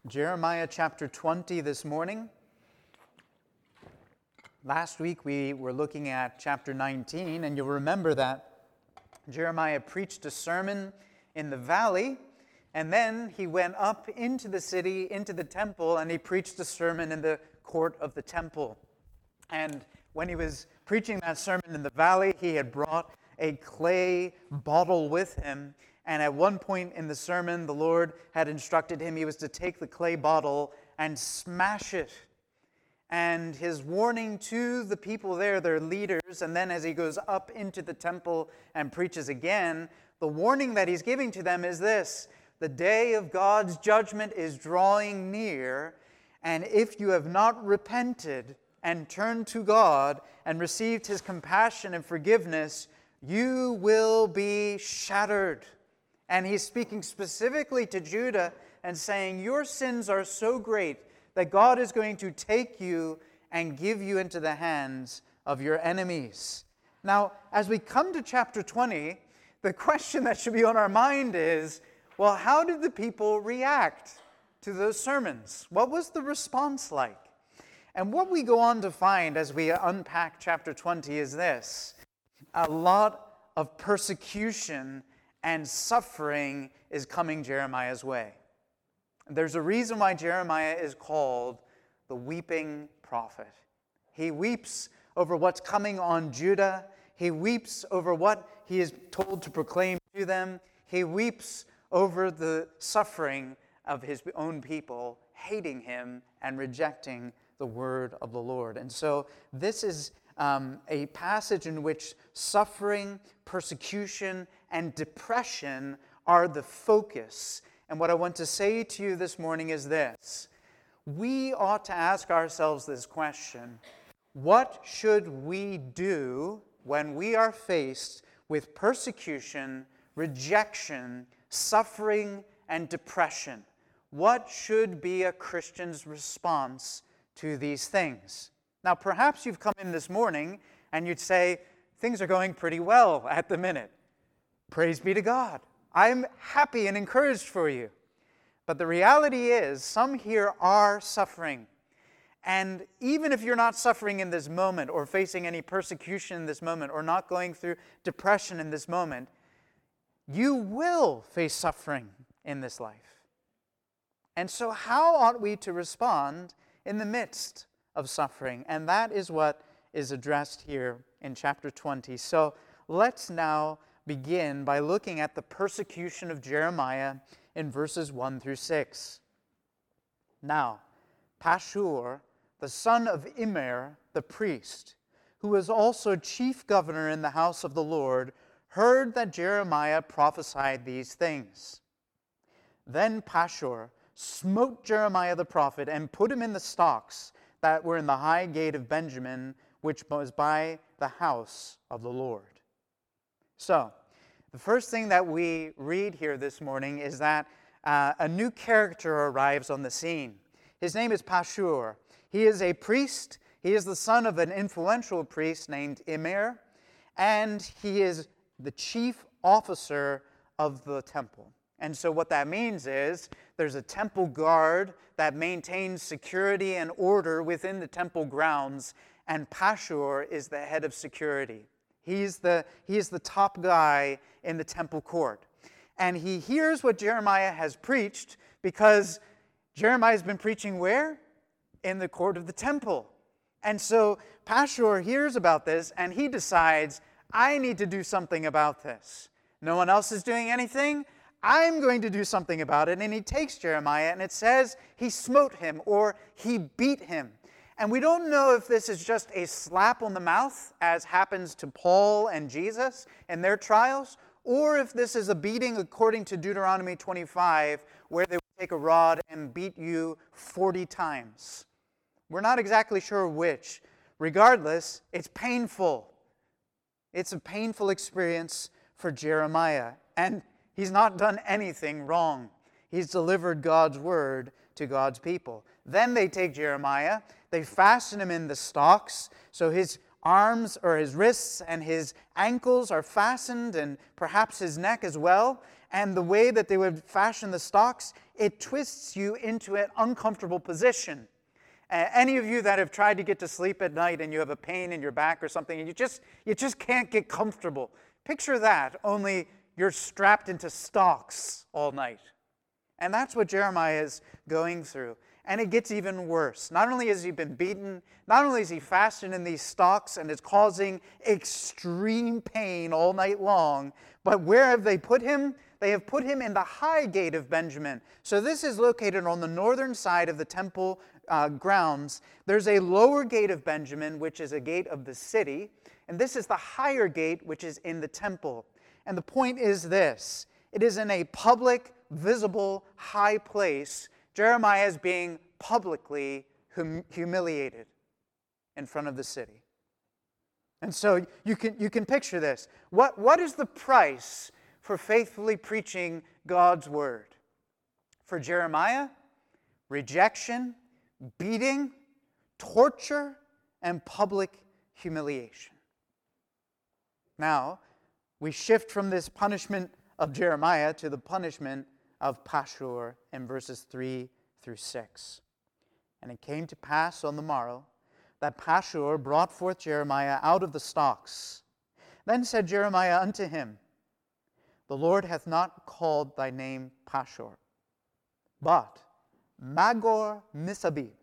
Jeremiah chapter 20 this morning. Last week we were looking at chapter 19, and you'll remember that Jeremiah preached a sermon in the valley, and then he went up into the city, into the temple, and he preached a sermon in the court of the temple. And when he was preaching that sermon in the valley, he had brought a clay bottle with him. And at one point in the sermon, the Lord had instructed him he was to take the clay bottle and smash it. And his warning to the people there, their leaders, and then as he goes up into the temple and preaches again, the warning that he's giving to them is this: the day of God's judgment is drawing near, and if you have not repented and turned to God and received His compassion and forgiveness, you will be shattered. And he's speaking specifically to Judah and saying, your sins are so great that God is going to take you and give you into the hands of your enemies. Now, as we come to chapter 20, the question that should be on our mind is, well, how did the people react to those sermons? What was the response like? And what we go on to find as we unpack chapter 20 is this: a lot of persecution and suffering is coming Jeremiah's way. There's a reason why Jeremiah is called the weeping prophet. He weeps over what's coming on Judah. He weeps over what he is told to proclaim to them. He weeps over the suffering of his own people, hating him and rejecting the word of the Lord. And so this is a passage in which suffering, persecution, and depression are the focus. And what I want to say to you this morning is this: we ought to ask ourselves this question: what should we do when we are faced with persecution, rejection, suffering, and depression? What should be a Christian's response to these things? Now, perhaps you've come in this morning and you'd say, things are going pretty well at the minute. Praise be to God. I'm happy and encouraged for you. But the reality is, some here are suffering. And even if you're not suffering in this moment, or facing any persecution in this moment, or not going through depression in this moment, you will face suffering in this life. And so how ought we to respond in the midst of suffering? And that is what is addressed here in chapter 20. So let's now begin by looking at the persecution of Jeremiah in verses 1 through 6. Now, Pashur, the son of Immer, the priest, who was also chief governor in the house of the Lord, heard that Jeremiah prophesied these things. Then Pashur smote Jeremiah the prophet and put him in the stocks that were in the high gate of Benjamin, which was by the house of the Lord. So, the first thing that we read here this morning is that a new character arrives on the scene. His name is Pashur. He is a priest. He is the son of an influential priest named Immer, and he is the chief officer of the temple. And so what that means is there's a temple guard that maintains security and order within the temple grounds, and Pashur is the head of security. He is the top guy in the temple court. And he hears what Jeremiah has preached, because Jeremiah has been preaching where? In the court of the temple. And so Pashur hears about this, and he decides, I need to do something about this. No one else is doing anything. I'm going to do something about it. And he takes Jeremiah, and it says he smote him, or he beat him. And we don't know if this is just a slap on the mouth, as happens to Paul and Jesus in their trials, or if this is a beating according to Deuteronomy 25, where they would take a rod and beat you 40 times. We're not exactly sure which. Regardless, it's painful. It's a painful experience for Jeremiah. And he's not done anything wrong. He's delivered God's word to God's people. Then they take Jeremiah, they fasten him in the stocks, so his arms or his wrists and his ankles are fastened, and perhaps his neck as well. And the way that they would fashion the stocks, it twists you into an uncomfortable position. Any of you that have tried to get to sleep at night and you have a pain in your back or something, and you just can't get comfortable. Picture that, only you're strapped into stocks all night. And that's what Jeremiah is going through. And it gets even worse. Not only has he been beaten, not only is he fastened in these stocks and it's causing extreme pain all night long, but where have they put him? They have put him in the high gate of Benjamin. So this is located on the northern side of the temple grounds. There's a lower gate of Benjamin, which is a gate of the city. And this is the higher gate, which is in the temple. And the point is this. It is in a public, visible, high place. Jeremiah is being publicly humiliated in front of the city. And so you can picture this. What is the price for faithfully preaching God's word? For Jeremiah, rejection, beating, torture, and public humiliation. Now, we shift from this punishment of Jeremiah to the punishment of Pashur in verses 3 through 6. And it came to pass on the morrow that Pashur brought forth Jeremiah out of the stocks. Then said Jeremiah unto him, The Lord hath not called thy name Pashur, but Magor-Missabib.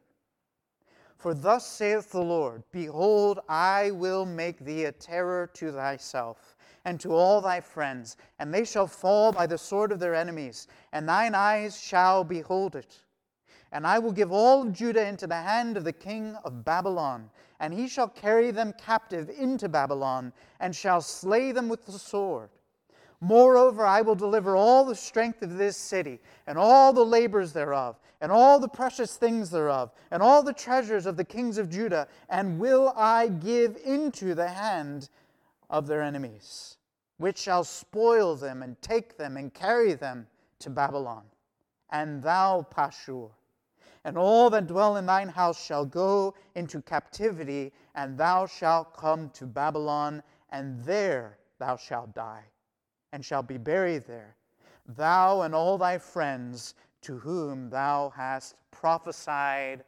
For thus saith the Lord, Behold, I will make thee a terror to thyself, and to all thy friends, and they shall fall by the sword of their enemies, and thine eyes shall behold it. And I will give all of Judah into the hand of the king of Babylon, and he shall carry them captive into Babylon, and shall slay them with the sword. Moreover, I will deliver all the strength of this city, and all the labors thereof, and all the precious things thereof, and all the treasures of the kings of Judah, and will I give into the hand of their enemies, which shall spoil them, and take them, and carry them to Babylon. And thou, Pashur, and all that dwell in thine house shall go into captivity, and thou shalt come to Babylon, and there thou shalt die, and shalt be buried there, thou and all thy friends to whom thou hast prophesied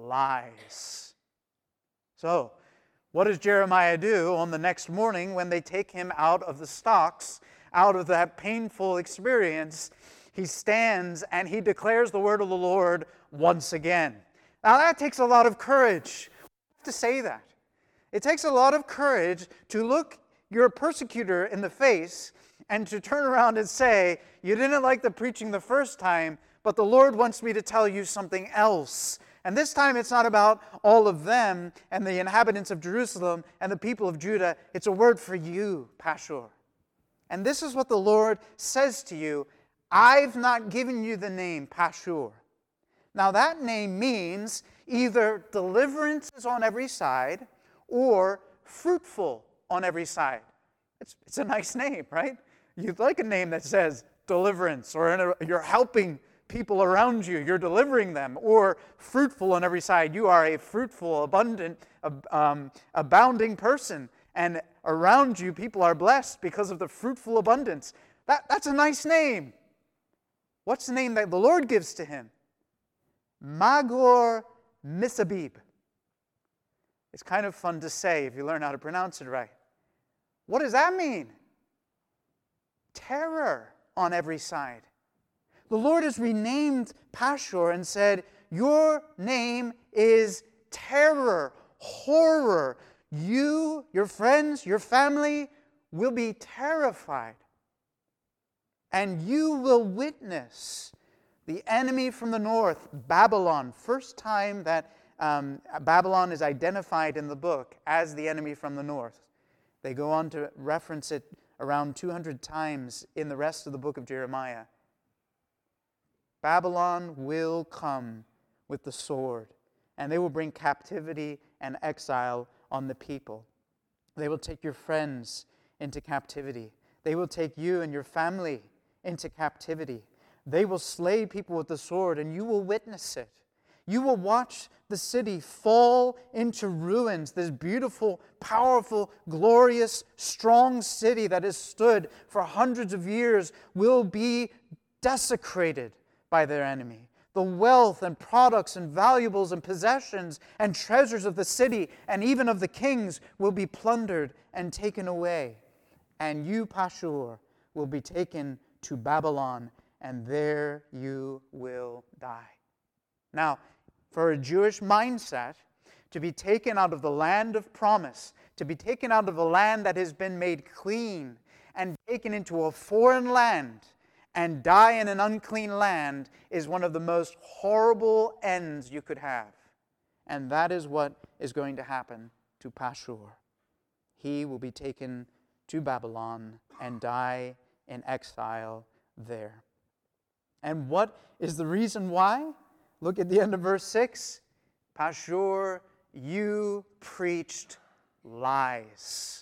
lies. So, what does Jeremiah do on the next morning when they take him out of the stocks, out of that painful experience? He stands and he declares the word of the Lord once again. Now that takes a lot of courage. I have to say that. It takes a lot of courage to look your persecutor in the face and to turn around and say, you didn't like the preaching the first time, but the Lord wants me to tell you something else. And this time it's not about all of them and the inhabitants of Jerusalem and the people of Judah. It's a word for you, Pashur. And this is what the Lord says to you. I've not given you the name Pashur. Now that name means either deliverance is on every side or fruitful on every side. It's a nice name, right? You'd like a name that says deliverance, or you're helping people around you, you're delivering them, or fruitful on every side. You are a fruitful, abundant, abounding person, and around you people are blessed because of the fruitful abundance. That's a nice name. What's the name that the Lord gives to him? Magor-Missabib. It's kind of fun to say if you learn how to pronounce it right. What does that mean? Terror on every side. The Lord has renamed Pashur and said, your name is terror, horror. You, your friends, your family will be terrified. And you will witness the enemy from the north, Babylon. First time that Babylon is identified in the book as the enemy from the north. They go on to reference it around 200 times in the rest of the book of Jeremiah. Babylon will come with the sword, and they will bring captivity and exile on the people. They will take your friends into captivity. They will take you and your family into captivity. They will slay people with the sword, and you will witness it. You will watch the city fall into ruins, this beautiful, powerful, glorious, strong city that has stood for hundreds of years will be desecrated by their enemy. The wealth and products and valuables and possessions and treasures of the city and even of the kings will be plundered and taken away. And you, Pashur, will be taken to Babylon, and there you will die. Now, for a Jewish mindset, to be taken out of the land of promise, to be taken out of a land that has been made clean and taken into a foreign land and die in an unclean land is one of the most horrible ends you could have. And that is what is going to happen to Pashur. He will be taken to Babylon and die in exile there. And what is the reason why? Look at the end of verse 6. Pashur, you preached lies.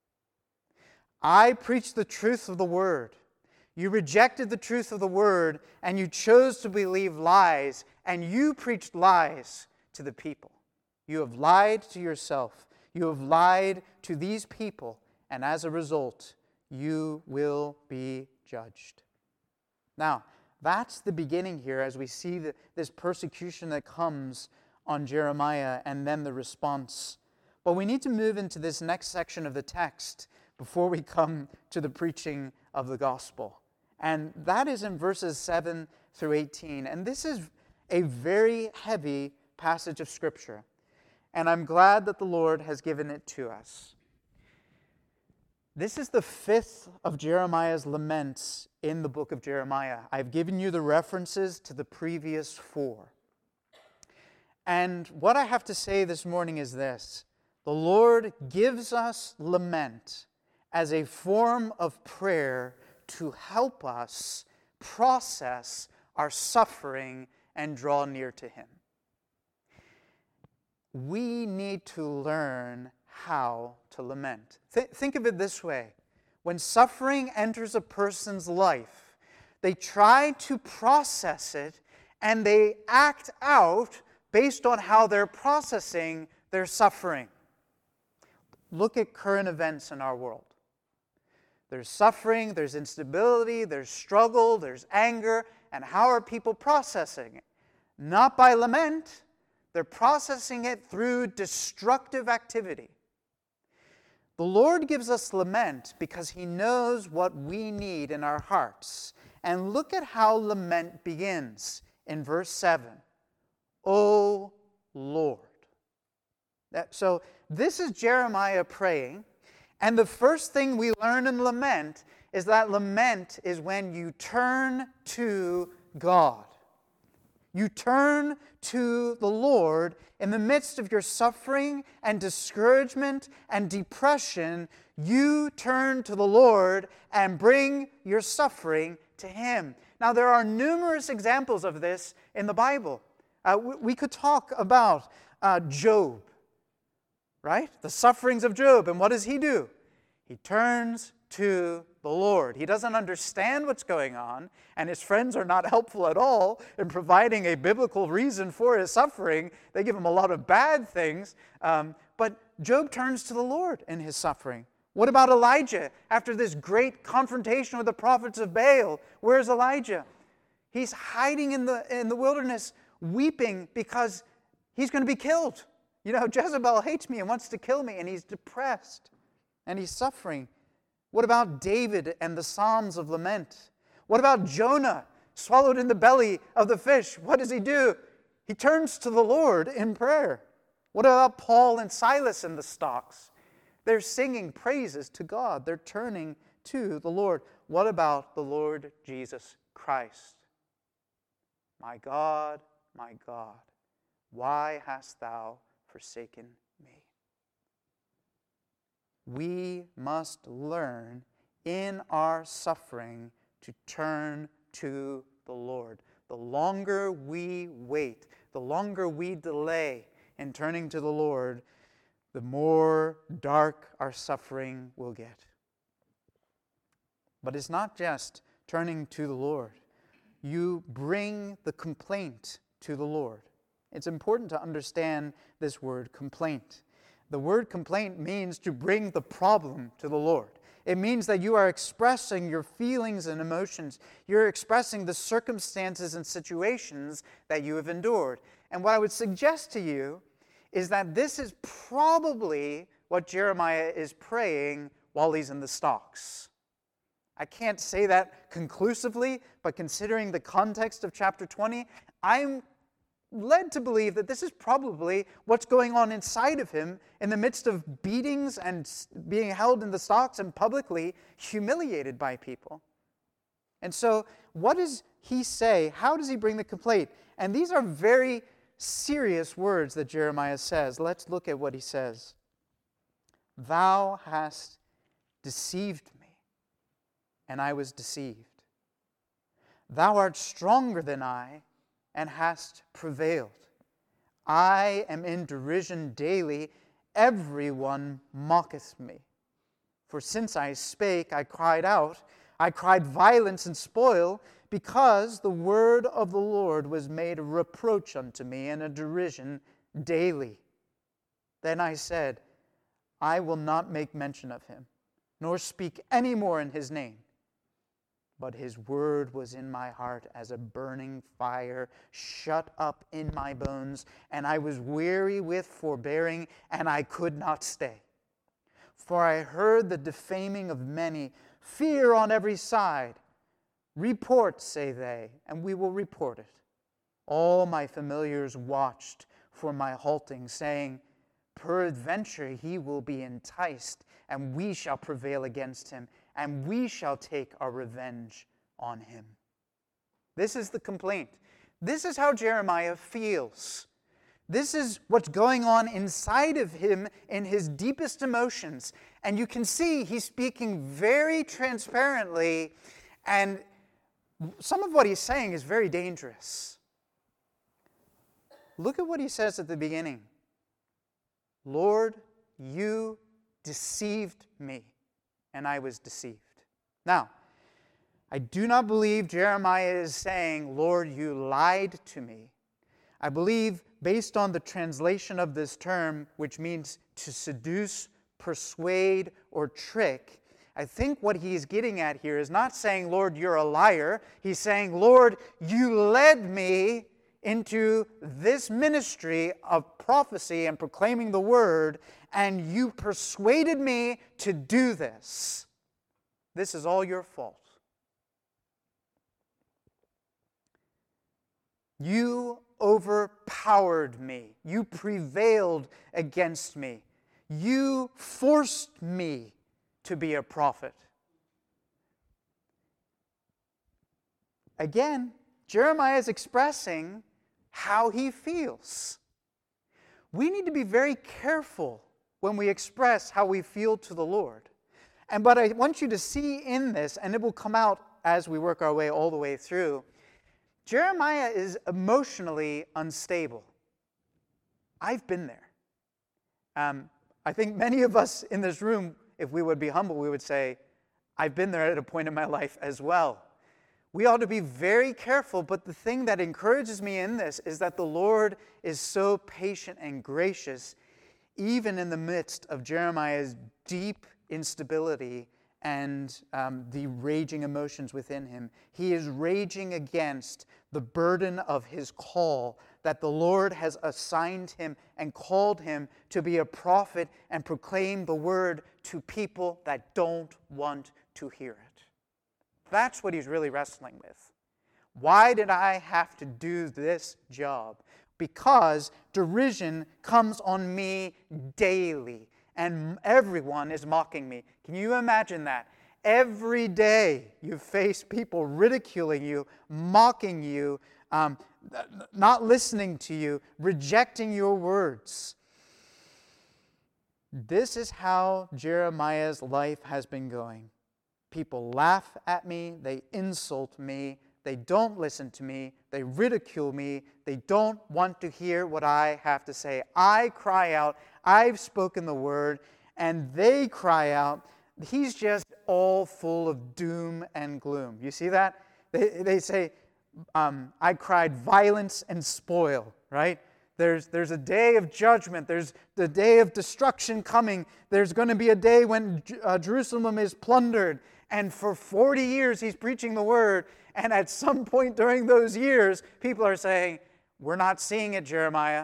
I preached the truth of the word. You rejected the truth of the word, and you chose to believe lies, and you preached lies to the people. You have lied to yourself. You have lied to these people, and as a result, you will be judged. Now, that's the beginning here as we see this persecution that comes on Jeremiah and then the response. But we need to move into this next section of the text before we come to the preaching of the gospel. And that is in verses 7 through 18. And this is a very heavy passage of Scripture. And I'm glad that the Lord has given it to us. This is the fifth of Jeremiah's laments in the book of Jeremiah. I've given you the references to the previous four. And what I have to say this morning is this. The Lord gives us lament as a form of prayer to help us process our suffering and draw near to Him. We need to learn how to lament. Think of it this way. When suffering enters a person's life, they try to process it and they act out based on how they're processing their suffering. Look at current events in our world. There's suffering, there's instability, there's struggle, there's anger, and how are people processing it? Not by lament. They're processing it through destructive activity. The Lord gives us lament because He knows what we need in our hearts. And look at how lament begins in verse 7. O Lord. So this is Jeremiah praying. And the first thing we learn in lament is that lament is when you turn to God. You turn to the Lord in the midst of your suffering and discouragement and depression. You turn to the Lord and bring your suffering to Him. Now, there are numerous examples of this in the Bible. We could talk about Job, right? The sufferings of Job. And what does he do? He turns to the Lord. He doesn't understand what's going on, and his friends are not helpful at all in providing a biblical reason for his suffering. They give him a lot of bad things, but Job turns to the Lord in his suffering. What about Elijah? After this great confrontation with the prophets of Baal, where's Elijah? He's hiding in the wilderness, weeping because he's going to be killed. You know, Jezebel hates me and wants to kill me, and he's depressed, and he's suffering. What about David and the Psalms of lament? What about Jonah, swallowed in the belly of the fish? What does he do? He turns to the Lord in prayer. What about Paul and Silas in the stocks? They're singing praises to God. They're turning to the Lord. What about the Lord Jesus Christ? My God, why hast thou forsaken me? We must learn in our suffering to turn to the Lord. The longer we wait, the longer we delay in turning to the Lord, the more dark our suffering will get. But it's not just turning to the Lord. You bring the complaint to the Lord. It's important to understand this word complaint. The word complaint means to bring the problem to the Lord. It means that you are expressing your feelings and emotions. You're expressing the circumstances and situations that you have endured. And what I would suggest to you is that this is probably what Jeremiah is praying while he's in the stocks. I can't say that conclusively, but considering the context of chapter 20, I'm led to believe that this is probably what's going on inside of him in the midst of beatings and being held in the stocks and publicly humiliated by people. And so, what does he say? How does he bring the complaint? And these are very serious words that Jeremiah says. Let's look at what he says. Thou hast deceived me, and I was deceived. Thou art stronger than I, and hast prevailed. I am in derision daily, everyone mocketh me. For since I spake, I cried out, I cried violence and spoil, because the word of the Lord was made a reproach unto me, and a derision daily. Then I said, I will not make mention of him, nor speak any more in his name. But his word was in my heart as a burning fire, shut up in my bones, and I was weary with forbearing, and I could not stay. For I heard the defaming of many, fear on every side. Report, say they, and we will report it. All my familiars watched for my halting, saying, peradventure he will be enticed, and we shall prevail against him, and we shall take our revenge on him. This is the complaint. This is how Jeremiah feels. This is what's going on inside of him in his deepest emotions. And you can see he's speaking very transparently, and some of what he's saying is very dangerous. Look at what he says at the beginning. Lord, you deceived me, and I was deceived. Now, I do not believe Jeremiah is saying, Lord, you lied to me. I believe, based on the translation of this term, which means to seduce, persuade, or trick, I think what he's getting at here is not saying, Lord, you're a liar. He's saying, Lord, you led me into this ministry of prophecy and proclaiming the word, and you persuaded me to do this. This is all your fault. You overpowered me. You prevailed against me. You forced me to be a prophet. Again, Jeremiah is expressing how he feels. We need to be very careful when we express how we feel to the Lord. But I want you to see in this, and it will come out as we work our way all the way through, Jeremiah is emotionally unstable. I've been there. I think many of us in this room, if we would be humble, we would say, I've been there at a point in my life as well. We ought to be very careful, but the thing that encourages me in this is that the Lord is so patient and gracious, even in the midst of Jeremiah's deep instability and the raging emotions within him. He is raging against the burden of his call that the Lord has assigned him and called him to be a prophet and proclaim the word to people that don't want to hear it. That's what he's really wrestling with. Why did I have to do this job? Because derision comes on me daily, and everyone is mocking me. Can you imagine that? Every day you face people ridiculing you, mocking you, not listening to you, rejecting your words. This is how Jeremiah's life has been going. People laugh at me, they insult me, they don't listen to me, they ridicule me, they don't want to hear what I have to say. I cry out, I've spoken the word, and they cry out, he's just all full of doom and gloom. You see that? They say, I cried violence and spoil, right? There's a day of judgment. There's the day of destruction coming. There's going to be a day when Jerusalem is plundered. And for 40 years, he's preaching the word. And at some point during those years, people are saying, we're not seeing it, Jeremiah.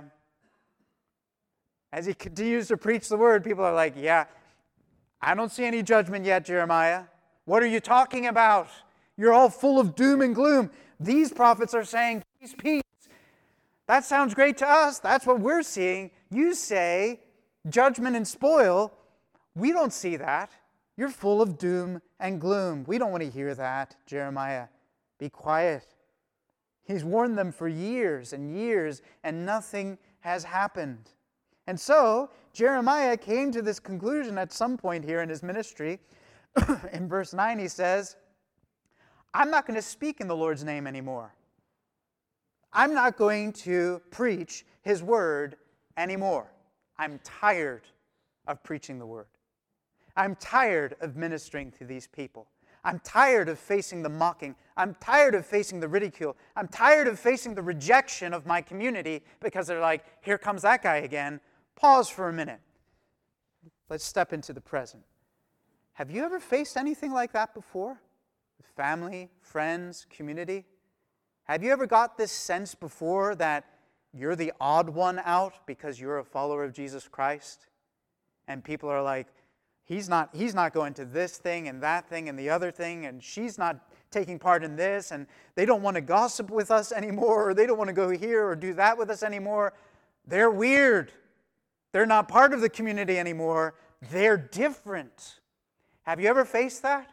As he continues to preach the word, people are like, yeah, I don't see any judgment yet, Jeremiah. What are you talking about? You're all full of doom and gloom. These prophets are saying, peace, peace. That sounds great to us. That's what we're seeing. You say judgment and spoil. We don't see that. You're full of doom and gloom. We don't want to hear that, Jeremiah. Be quiet. He's warned them for years and years, and nothing has happened. And so, Jeremiah came to this conclusion at some point here in his ministry. In verse 9, he says, I'm not going to speak in the Lord's name anymore. I'm not going to preach his word anymore. I'm tired of preaching the word. I'm tired of ministering to these people. I'm tired of facing the mocking. I'm tired of facing the ridicule. I'm tired of facing the rejection of my community because they're like, here comes that guy again. Pause for a minute. Let's step into the present. Have you ever faced anything like that before? With family, friends, community? Have you ever got this sense before that you're the odd one out because you're a follower of Jesus Christ? And people are like, he's not going to this thing and that thing and the other thing, and she's not taking part in this, and they don't want to gossip with us anymore, or they don't want to go here or do that with us anymore. They're weird. They're not part of the community anymore. They're different. Have you ever faced that?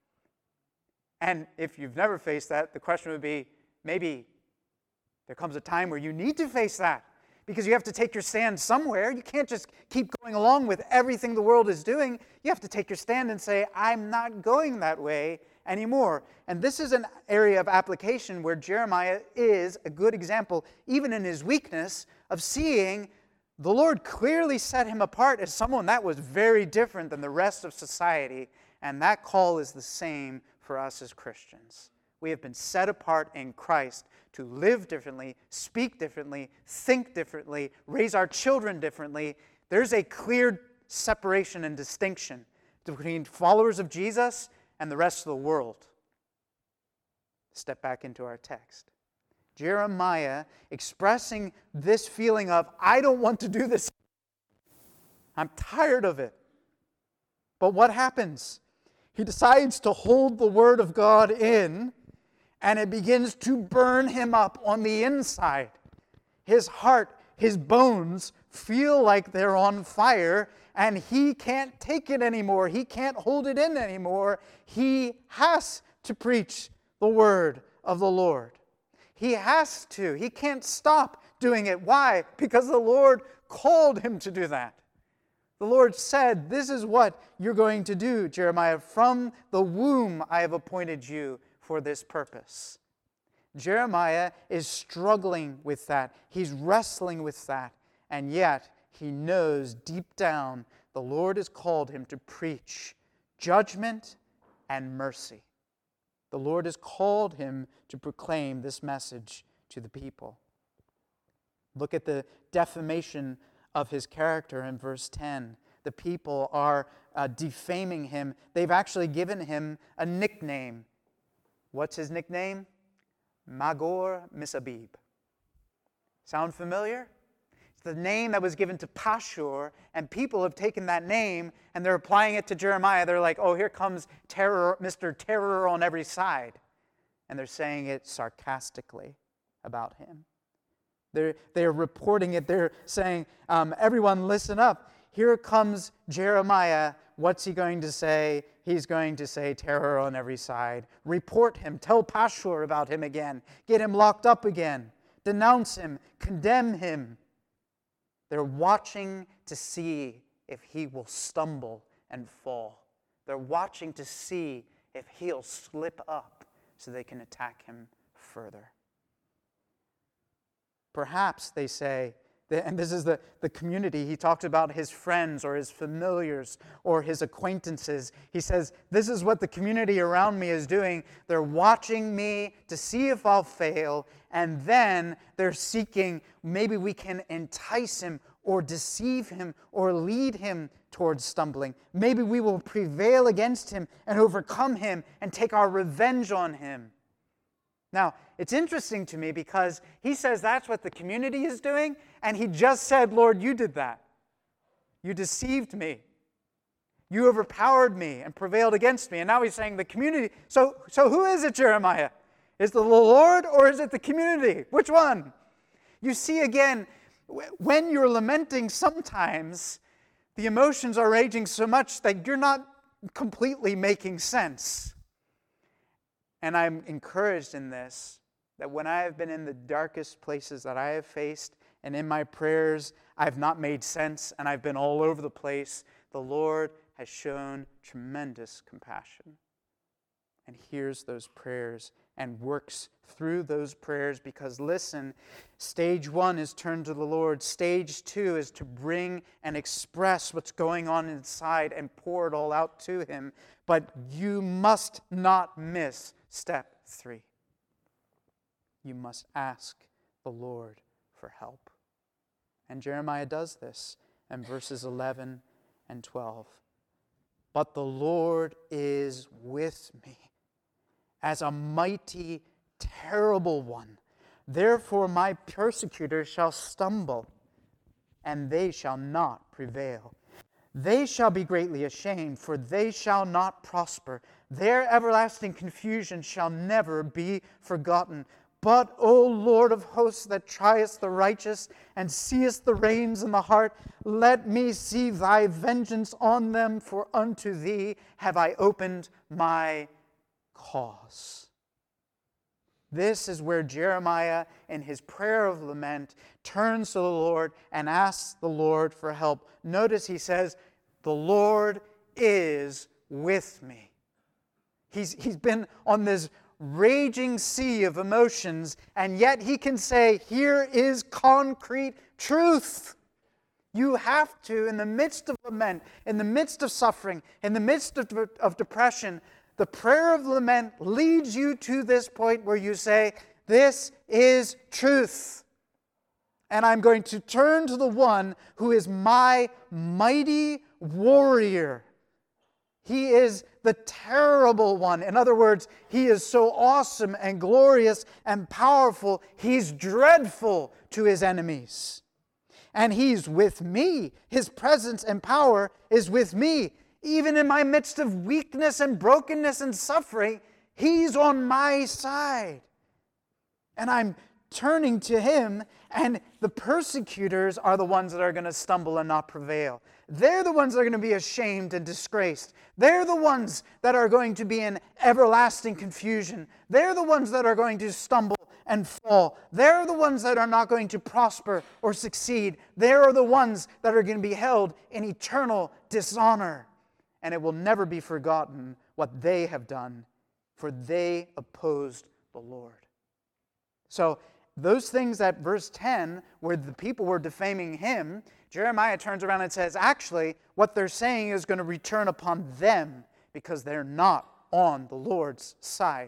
And if you've never faced that, the question would be, maybe there comes a time where you need to face that because you have to take your stand somewhere. You can't just keep going along with everything the world is doing. You have to take your stand and say, I'm not going that way anymore. And this is an area of application where Jeremiah is a good example, even in his weakness, of seeing the Lord clearly set him apart as someone that was very different than the rest of society. And that call is the same for us as Christians. We have been set apart in Christ to live differently, speak differently, think differently, raise our children differently. There's a clear separation and distinction between followers of Jesus and the rest of the world. Step back into our text. Jeremiah expressing this feeling of, I don't want to do this. I'm tired of it. But what happens? He decides to hold the word of God in, and it begins to burn him up on the inside. His heart, his bones feel like they're on fire, and he can't take it anymore. He can't hold it in anymore. He has to preach the word of the Lord. He has to. He can't stop doing it. Why? Because the Lord called him to do that. The Lord said, this is what you're going to do, Jeremiah. From the womb I have appointed you for this purpose. Jeremiah is struggling with that. He's wrestling with that. And yet, he knows deep down the Lord has called him to preach judgment and mercy. The Lord has called him to proclaim this message to the people. Look at the defamation of his character in verse 10. The people are defaming him. They've actually given him a nickname. What's his nickname? Magor Misabib. Sound familiar? It's the name that was given to Pashur, and people have taken that name and they're applying it to Jeremiah. They're like, oh, here comes terror, Mr. Terror on every side. And they're saying it sarcastically about him. They're reporting it. They're saying, everyone listen up. Here comes Jeremiah. What's he going to say? He's going to say terror on every side. Report him. Tell Pashur about him again. Get him locked up again. Denounce him. Condemn him. They're watching to see if he will stumble and fall. They're watching to see if he'll slip up so they can attack him further. Perhaps, they say, And this is the community. He talks about his friends or his familiars or his acquaintances. He says, this is what the community around me is doing. They're watching me to see if I'll fail, and then they're seeking, maybe we can entice him or deceive him or lead him towards stumbling. Maybe we will prevail against him and overcome him and take our revenge on him. Now, it's interesting to me because he says that's what the community is doing, and he just said, Lord, you did that. You deceived me. You overpowered me and prevailed against me. And now he's saying the community. So who is it, Jeremiah? Is it the Lord or is it the community? Which one? You see, again, when you're lamenting, sometimes the emotions are raging so much that you're not completely making sense. And I'm encouraged in this, that when I have been in the darkest places that I have faced, and in my prayers, I've not made sense, and I've been all over the place, the Lord has shown tremendous compassion and hears those prayers and works through those prayers, because listen, stage 1 is turn to the Lord. Stage 2 is to bring and express what's going on inside and pour it all out to him. But you must not miss step 3. You must ask the Lord for help. And Jeremiah does this in verses 11 and 12. But the Lord is with me as a mighty, terrible one. Therefore my persecutors shall stumble, and they shall not prevail. They shall be greatly ashamed, for they shall not prosper. Their everlasting confusion shall never be forgotten. But, O Lord of hosts, that triest the righteous and seest the reins in the heart, let me see thy vengeance on them, for unto thee have I opened my cause. This is where Jeremiah, in his prayer of lament, turns to the Lord and asks the Lord for help. Notice he says, the Lord is with me. He's been on this raging sea of emotions, and yet he can say, here is concrete truth. You have to, in the midst of lament, in the midst of suffering, in the midst of depression, the prayer of lament leads you to this point where you say, this is truth. And I'm going to turn to the one who is my mighty warrior. He is the terrible one. In other words, he is so awesome and glorious and powerful, he's dreadful to his enemies. And he's with me. His presence and power is with me. Even in my midst of weakness and brokenness and suffering, he's on my side. And I'm turning to him, and the persecutors are the ones that are going to stumble and not prevail. They're the ones that are going to be ashamed and disgraced. They're the ones that are going to be in everlasting confusion. They're the ones that are going to stumble and fall. They're the ones that are not going to prosper or succeed. They're the ones that are going to be held in eternal dishonor. And it will never be forgotten what they have done, for they opposed the Lord. So those things at verse 10, where the people were defaming him, Jeremiah turns around and says, actually, what they're saying is going to return upon them because they're not on the Lord's side.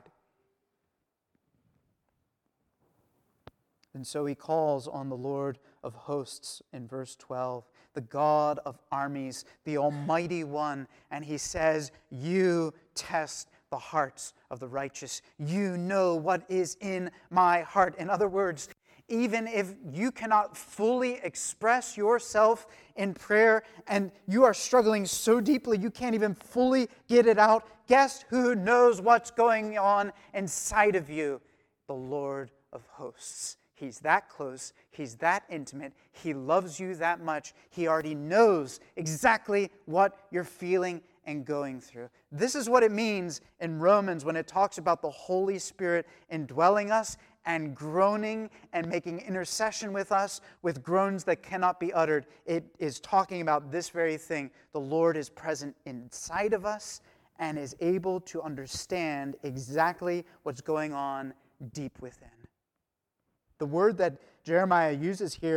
And so he calls on the Lord of hosts in verse 12, the God of armies, the Almighty One, and he says, you test the hearts of the righteous. You know what is in my heart. In other words, even if you cannot fully express yourself in prayer and you are struggling so deeply you can't even fully get it out, guess who knows what's going on inside of you? The Lord of hosts. He's that close. He's that intimate. He loves you that much. He already knows exactly what you're feeling and going through. This is what it means in Romans when it talks about the Holy Spirit indwelling us and groaning and making intercession with us with groans that cannot be uttered. It is talking about this very thing. The Lord is present inside of us and is able to understand exactly what's going on deep within. The word that Jeremiah uses here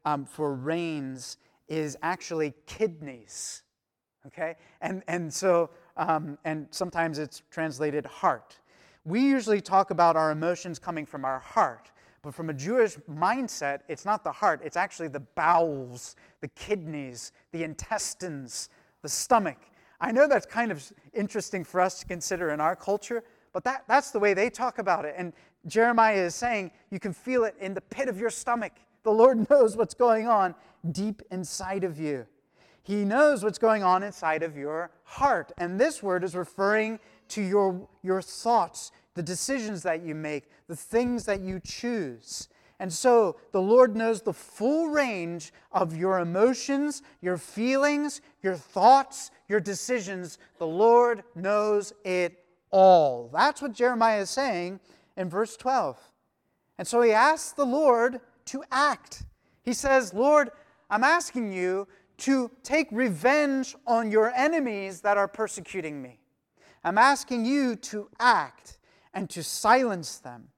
for reins is actually kidneys. Okay? And so sometimes it's translated heart. We usually talk about our emotions coming from our heart, but from a Jewish mindset, it's not the heart, it's actually the bowels, the kidneys, the intestines, the stomach. I know that's kind of interesting for us to consider in our culture, but that's the way they talk about it. And Jeremiah is saying you can feel it in the pit of your stomach. The Lord knows what's going on deep inside of you. He knows what's going on inside of your heart. And this word is referring to your thoughts, the decisions that you make, the things that you choose. And so the Lord knows the full range of your emotions, your feelings, your thoughts, your decisions. The Lord knows it all. That's what Jeremiah is saying in verse 12. And so he asks the Lord to act. He says, Lord, I'm asking you to take revenge on your enemies that are persecuting me. I'm asking you to act and to silence them.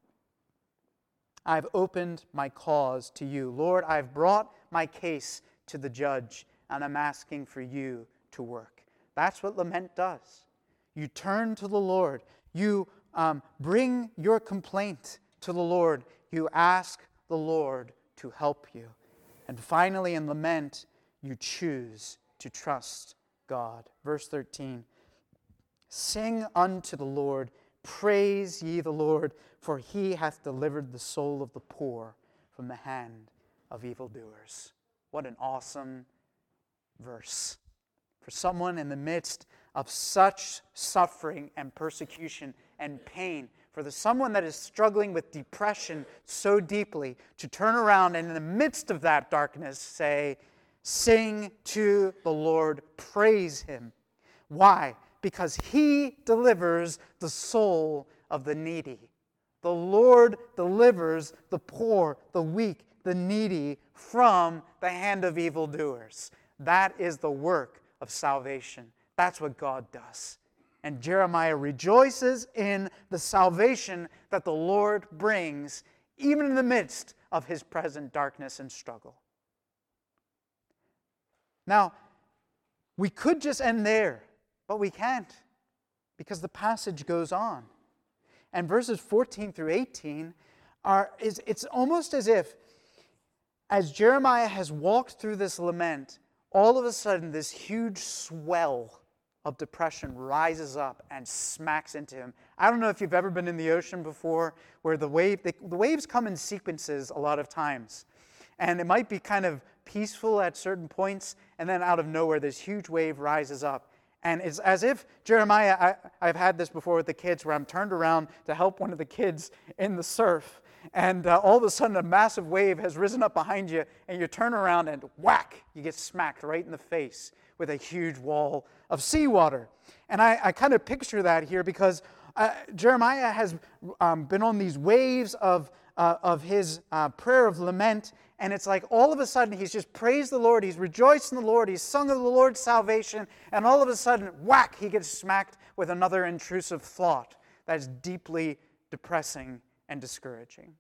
I've opened my cause to you. Lord, I've brought my case to the judge, and I'm asking for you to work. That's what lament does. You turn to the Lord. You bring your complaint to the Lord. You ask the Lord to help you. And finally, in lament, you choose to trust God. Verse 13, sing unto the Lord, praise ye the Lord, for he hath delivered the soul of the poor from the hand of evildoers. What an awesome verse. For someone in the midst of such suffering and persecution and pain, for someone that is struggling with depression so deeply, to turn around and in the midst of that darkness say, sing to the Lord, praise him. Why? Because he delivers the soul of the needy. The Lord delivers the poor, the weak, the needy from the hand of evildoers. That is the work of salvation. That's what God does. And Jeremiah rejoices in the salvation that the Lord brings, even in the midst of his present darkness and struggle. Now, we could just end there, but we can't, because the passage goes on. And verses 14 through 18 it's almost as if, as Jeremiah has walked through this lament, all of a sudden this huge swell of depression rises up and smacks into him. I don't know if you've ever been in the ocean before, where the waves come in sequences a lot of times. And it might be kind of peaceful at certain points, and then out of nowhere this huge wave rises up. And it's as if Jeremiah, I've had this before with the kids, where I'm turned around to help one of the kids in the surf, and all of a sudden a massive wave has risen up behind you, and you turn around and whack, you get smacked right in the face with a huge wall of seawater. And I kind of picture that here, because Jeremiah has been on these waves of his prayer of lament, and it's like all of a sudden he's just praised the Lord, he's rejoiced in the Lord, he's sung of the Lord's salvation, and all of a sudden, whack, he gets smacked with another intrusive thought that's deeply depressing and discouraging.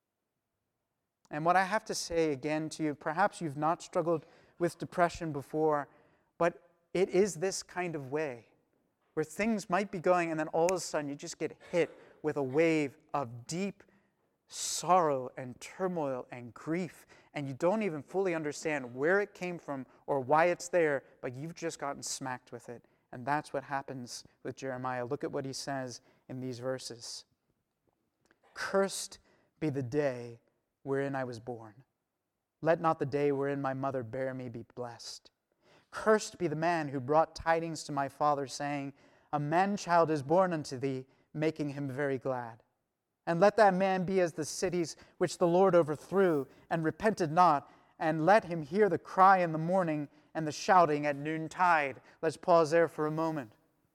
And what I have to say again to you, perhaps you've not struggled with depression before, but it is this kind of way, where things might be going, and then all of a sudden you just get hit with a wave of deep sorrow and turmoil and grief, and you don't even fully understand where it came from or why it's there, but you've just gotten smacked with it. And that's what happens with Jeremiah. Look at what he says in these verses. Cursed be the day wherein I was born. Let not the day wherein my mother bare me be blessed. Cursed be the man who brought tidings to my father, saying, a man-child is born unto thee, making him very glad. And let that man be as the cities which the Lord overthrew, and repented not, and let him hear the cry in the morning and the shouting at noontide. Let's pause there for a moment.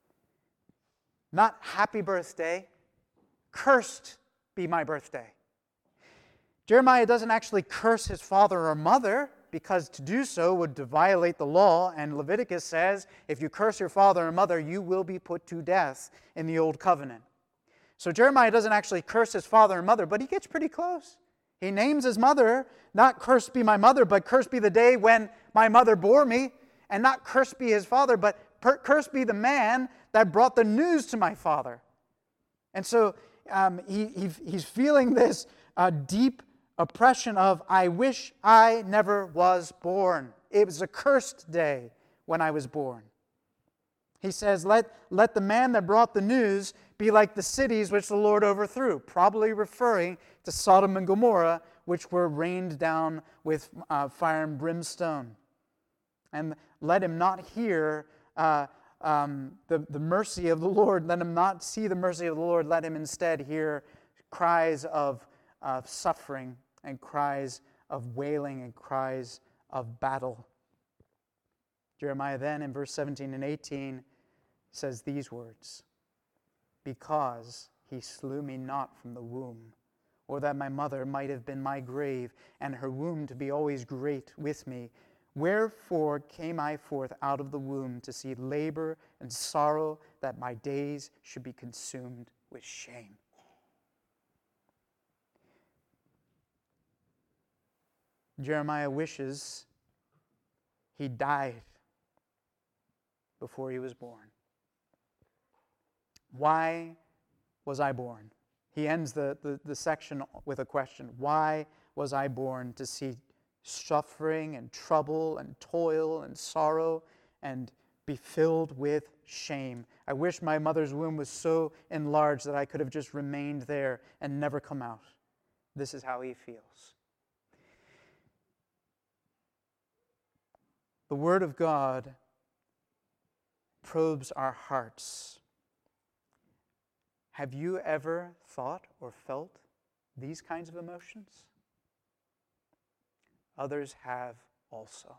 Not happy birthday, cursed be my birthday. Jeremiah doesn't actually curse his father or mother, because to do so would violate the law, and Leviticus says, if you curse your father or mother, you will be put to death in the Old Covenant. So Jeremiah doesn't actually curse his father and mother, but he gets pretty close. He names his mother, not cursed be my mother, but cursed be the day when my mother bore me, and not cursed be his father, but cursed be the man that brought the news to my father. And so he's feeling this deep oppression of, I wish I never was born. It was a cursed day when I was born. He says, let the man that brought the news be like the cities which the Lord overthrew, probably referring to Sodom and Gomorrah, which were rained down with fire and brimstone. And let him not hear the mercy of the Lord. Let him not see the mercy of the Lord. Let him instead hear cries of suffering and cries of wailing and cries of battle. Jeremiah then in verse 17 and 18 says these words, because he slew me not from the womb, or that my mother might have been my grave, and her womb to be always great with me. Wherefore came I forth out of the womb to see labor and sorrow, that my days should be consumed with shame. Jeremiah wishes he died before he was born. Why was I born? He ends the section with a question. Why was I born to see suffering and trouble and toil and sorrow and be filled with shame? I wish my mother's womb was so enlarged that I could have just remained there and never come out. This is how he feels. The Word of God probes our hearts. Have you ever thought or felt these kinds of emotions? Others have also.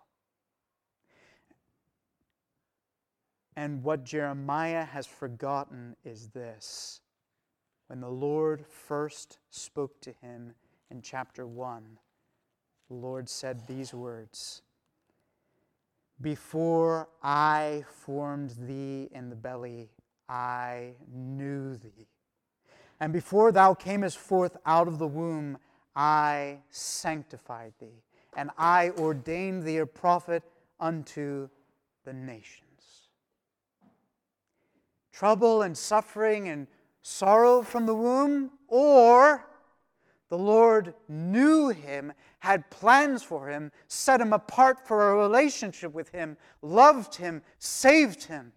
And what Jeremiah has forgotten is this. When the Lord first spoke to him in chapter 1, the Lord said these words, before I formed thee in the belly, I knew thee. And before thou camest forth out of the womb, I sanctified thee. And I ordained thee a prophet unto the nations. Trouble and suffering and sorrow from the womb, or the Lord knew him, had plans for him, set him apart for a relationship with him, loved him, saved him.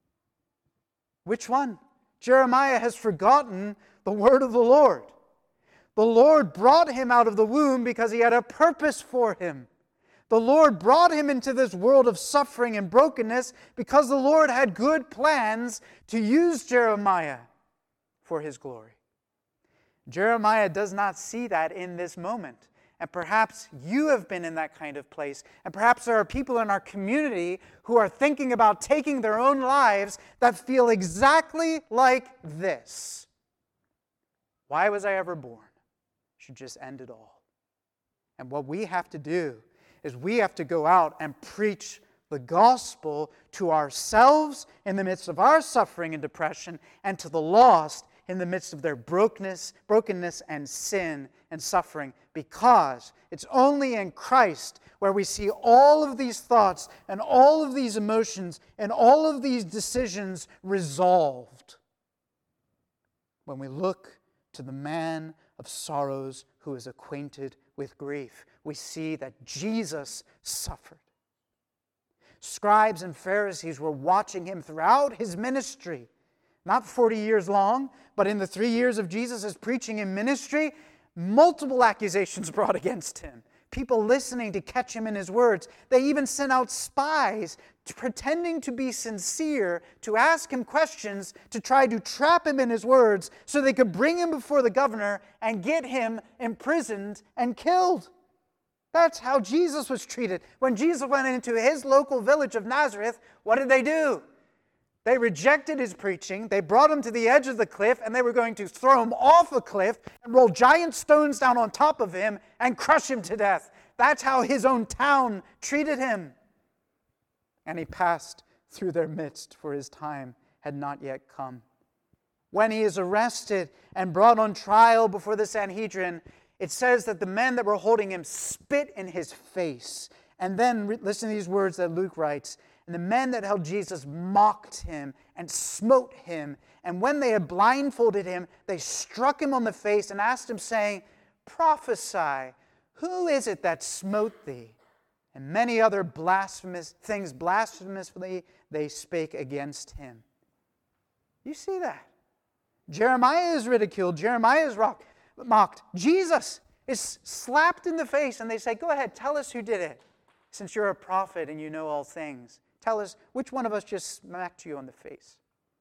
Which one? Jeremiah has forgotten the word of the Lord. The Lord brought him out of the womb because he had a purpose for him. The Lord brought him into this world of suffering and brokenness because the Lord had good plans to use Jeremiah for his glory. Jeremiah does not see that in this moment. And perhaps you have been in that kind of place. And perhaps there are people in our community who are thinking about taking their own lives that feel exactly like this. Why was I ever born? Should just end it all. And what we have to do is we have to go out and preach the gospel to ourselves in the midst of our suffering and depression, and to the lost in the midst of their brokenness and sin and suffering, because it's only in Christ where we see all of these thoughts and all of these emotions and all of these decisions resolved. When we look to the man of sorrows who is acquainted with grief, we see that Jesus suffered. Scribes and Pharisees were watching him throughout his ministry. Not 40 years long, but in the 3 years of Jesus' preaching and ministry, multiple accusations brought against him. People listening to catch him in his words. They even sent out spies pretending to be sincere to ask him questions to try to trap him in his words so they could bring him before the governor and get him imprisoned and killed. That's how Jesus was treated. When Jesus went into his local village of Nazareth, what did they do? They rejected his preaching. They brought him to the edge of the cliff, and they were going to throw him off a cliff and roll giant stones down on top of him and crush him to death. That's how his own town treated him. And he passed through their midst, for his time had not yet come. When he is arrested and brought on trial before the Sanhedrin, It says that the men that were holding him spit in his face. And then, listen to these words that Luke writes. And the men that held Jesus mocked him and smote him. And when they had blindfolded him, they struck him on the face and asked him, saying, Prophesy, who is it that smote thee? And many other blasphemously they spake against him. You see that? Jeremiah is ridiculed. Jeremiah is mocked. Jesus is slapped in the face, and they say, Go ahead, tell us who did it. Since you're a prophet and you know all things, tell us which one of us just smacked you on the face.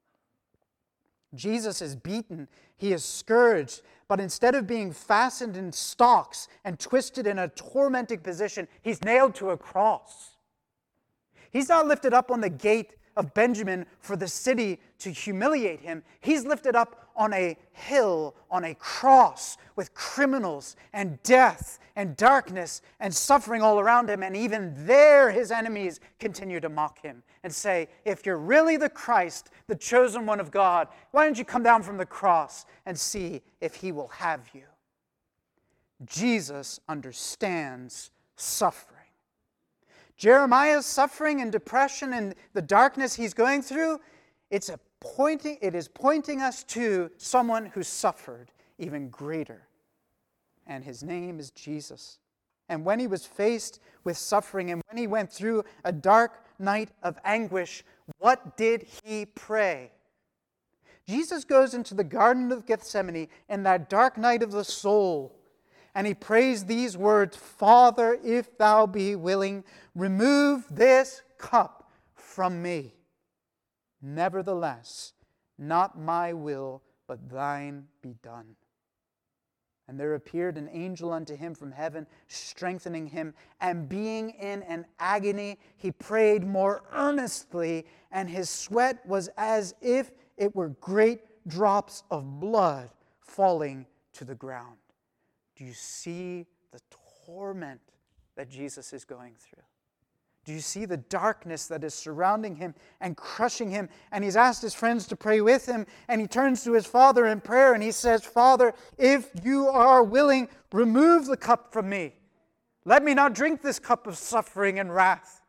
Jesus is beaten. He is scourged. But instead of being fastened in stocks and twisted in a tormenting position, he's nailed to a cross. He's not lifted up on the gate of Benjamin for the city to humiliate him. He's lifted up on a hill, on a cross, with criminals and death and darkness and suffering all around him. And even there, his enemies continue to mock him and say, if you're really the Christ, the chosen one of God, why don't you come down from the cross and see if he will have you? Jesus understands suffering. Jeremiah's suffering and depression and the darkness he's going through, it is pointing us to someone who suffered even greater. And his name is Jesus. And when he was faced with suffering and when he went through a dark night of anguish, what did he pray? Jesus goes into the Garden of Gethsemane in that dark night of the soul, and he prays these words, Father, if thou be willing, remove this cup from me. Nevertheless, not my will, but thine be done. And there appeared an angel unto him from heaven, strengthening him. And being in an agony, he prayed more earnestly, and his sweat was as if it were great drops of blood falling to the ground. Do you see the torment that Jesus is going through? Do you see the darkness that is surrounding him and crushing him? And he's asked his friends to pray with him, and he turns to his Father in prayer and he says, Father, if you are willing, remove the cup from me. Let me not drink this cup of suffering and wrath.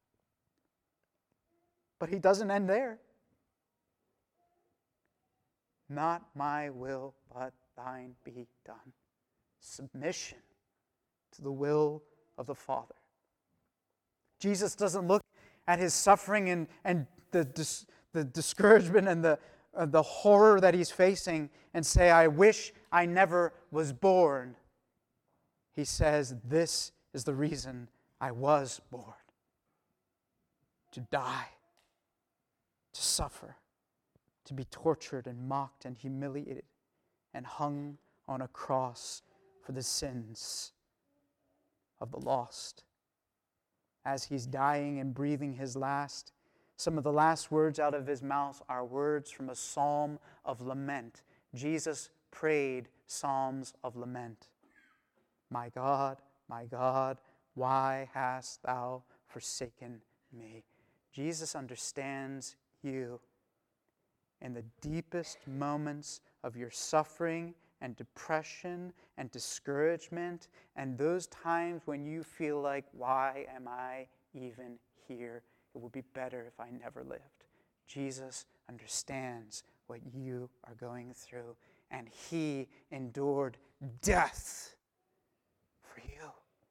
But he doesn't end there. Not my will, but thine be done. Submission to the will of the Father. Jesus doesn't look at his suffering and the discouragement and the horror that he's facing and say, I wish I never was born. He says, this is the reason I was born. To die, to suffer, to be tortured and mocked and humiliated and hung on a cross for the sins of the lost. As he's dying and breathing his last, some of the last words out of his mouth are words from a psalm of lament. Jesus prayed psalms of lament. My God, why hast thou forsaken me? Jesus understands you in the deepest moments of your suffering and depression and discouragement and those times when you feel like, why am I even here? It would be better if I never lived. Jesus understands what you are going through, and he endured death for you.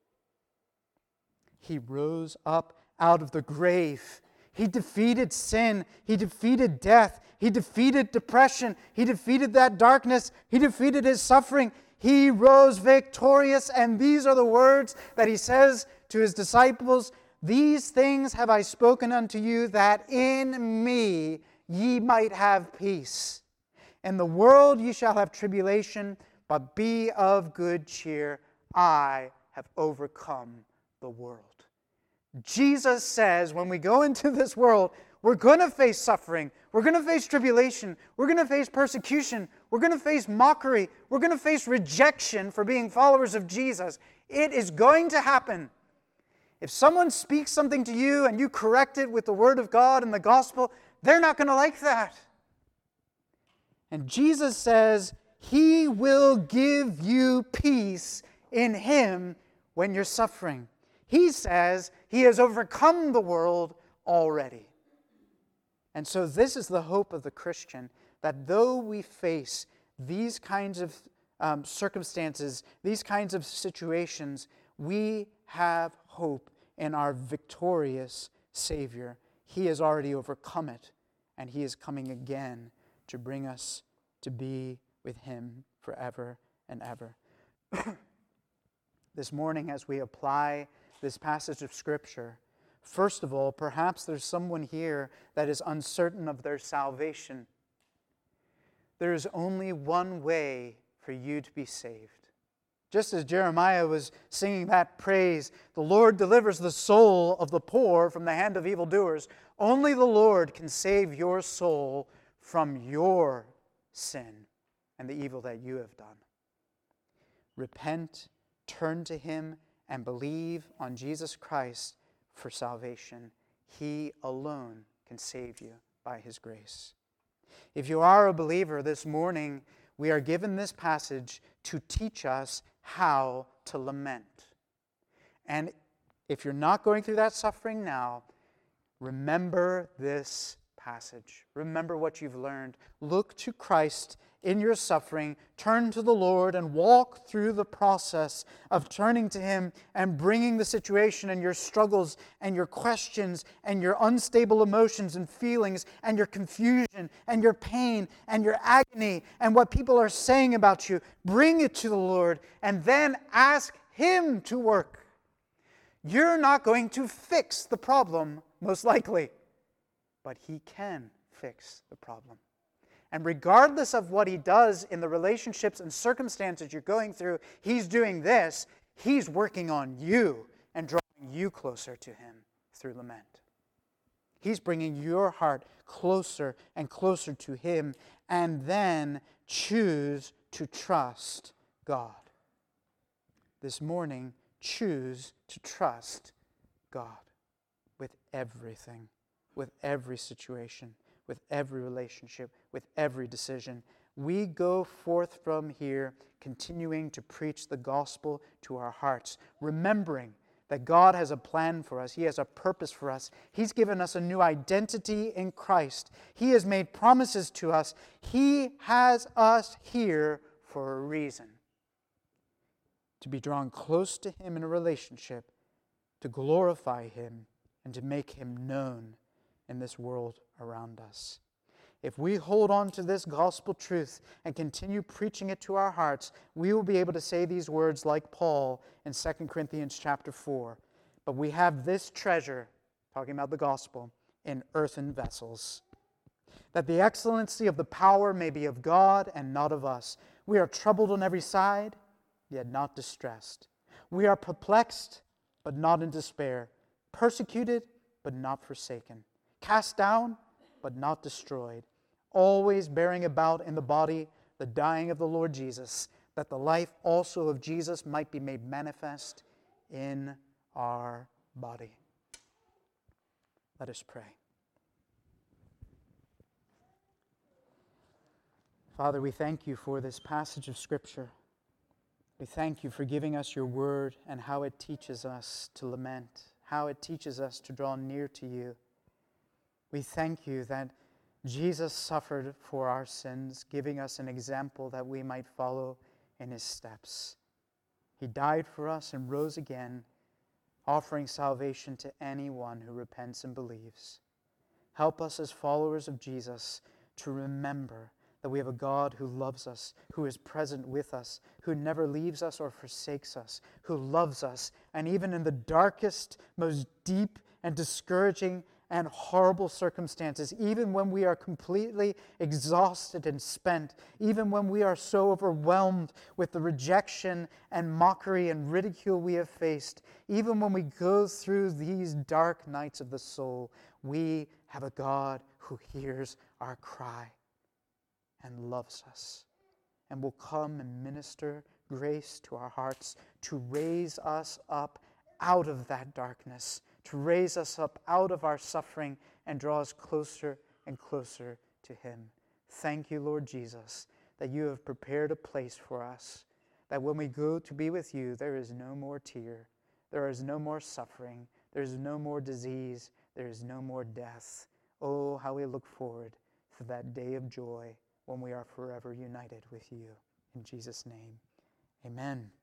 He rose up out of the grave. He defeated sin. He defeated death. He defeated depression. He defeated that darkness. He defeated his suffering. He rose victorious. And these are the words that he says to his disciples. These things have I spoken unto you, that in me ye might have peace. In the world ye shall have tribulation, but be of good cheer. I have overcome the world. Jesus says when we go into this world, we're going to face suffering. We're going to face tribulation. We're going to face persecution. We're going to face mockery. We're going to face rejection for being followers of Jesus. It is going to happen. If someone speaks something to you and you correct it with the Word of God and the gospel, they're not going to like that. And Jesus says, He will give you peace in Him when you're suffering. He says He has overcome the world already. And so this is the hope of the Christian, that though we face these kinds of circumstances, these kinds of situations, we have hope in our victorious Savior. He has already overcome it, and He is coming again to bring us to be with Him forever and ever. This morning, as we apply this passage of Scripture, first of all, perhaps there's someone here that is uncertain of their salvation. There is only one way for you to be saved. Just as Jeremiah was singing that praise, the Lord delivers the soul of the poor from the hand of evildoers. Only the Lord can save your soul from your sin and the evil that you have done. Repent, turn to Him, and believe on Jesus Christ for salvation. He alone can save you by His grace. If you are a believer this morning, we are given this passage to teach us how to lament. And if you're not going through that suffering now, remember this passage. Remember what you've learned. Look to Christ in your suffering. Turn to the Lord and walk through the process of turning to Him and bringing the situation and your struggles and your questions and your unstable emotions and feelings and your confusion and your pain and your agony and what people are saying about you. Bring it to the Lord and then ask Him to work. You're not going to fix the problem, most likely, but He can fix the problem. And regardless of what He does in the relationships and circumstances you're going through, He's doing this. He's working on you and drawing you closer to Him through lament. He's bringing your heart closer and closer to Him, and then choose to trust God. This morning, choose to trust God with everything, with every situation, with every relationship, with every decision. We go forth from here continuing to preach the gospel to our hearts, remembering that God has a plan for us. He has a purpose for us. He's given us a new identity in Christ. He has made promises to us. He has us here for a reason. To be drawn close to Him in a relationship, to glorify Him, and to make Him known in this world around us. If we hold on to this gospel truth and continue preaching it to our hearts, we will be able to say these words like Paul in 2 Corinthians chapter 4. But we have this treasure, talking about the gospel, in earthen vessels, that the excellency of the power may be of God and not of us. We are troubled on every side, yet not distressed. We are perplexed, but not in despair. Persecuted, but not forsaken. Cast down, but not destroyed. Always bearing about in the body the dying of the Lord Jesus, that the life also of Jesus might be made manifest in our body. Let us pray. Father, we thank You for this passage of Scripture. We thank You for giving us Your word and how it teaches us to lament, how it teaches us to draw near to You. We thank You that Jesus suffered for our sins, giving us an example that we might follow in His steps. He died for us and rose again, offering salvation to anyone who repents and believes. Help us as followers of Jesus to remember that we have a God who loves us, who is present with us, who never leaves us or forsakes us, who loves us, and even in the darkest, most deep and discouraging and horrible circumstances, even when we are completely exhausted and spent, even when we are so overwhelmed with the rejection and mockery and ridicule we have faced, even when we go through these dark nights of the soul, we have a God who hears our cry and loves us and will come and minister grace to our hearts to raise us up out of that darkness, to raise us up out of our suffering and draw us closer and closer to Him. Thank You, Lord Jesus, that you have prepared a place for us, that when we go to be with you, there is no more tear, there is no more suffering, there is no more disease, there is no more death. Oh, how we look forward to that day of joy when we are forever united with you. In Jesus' name, amen.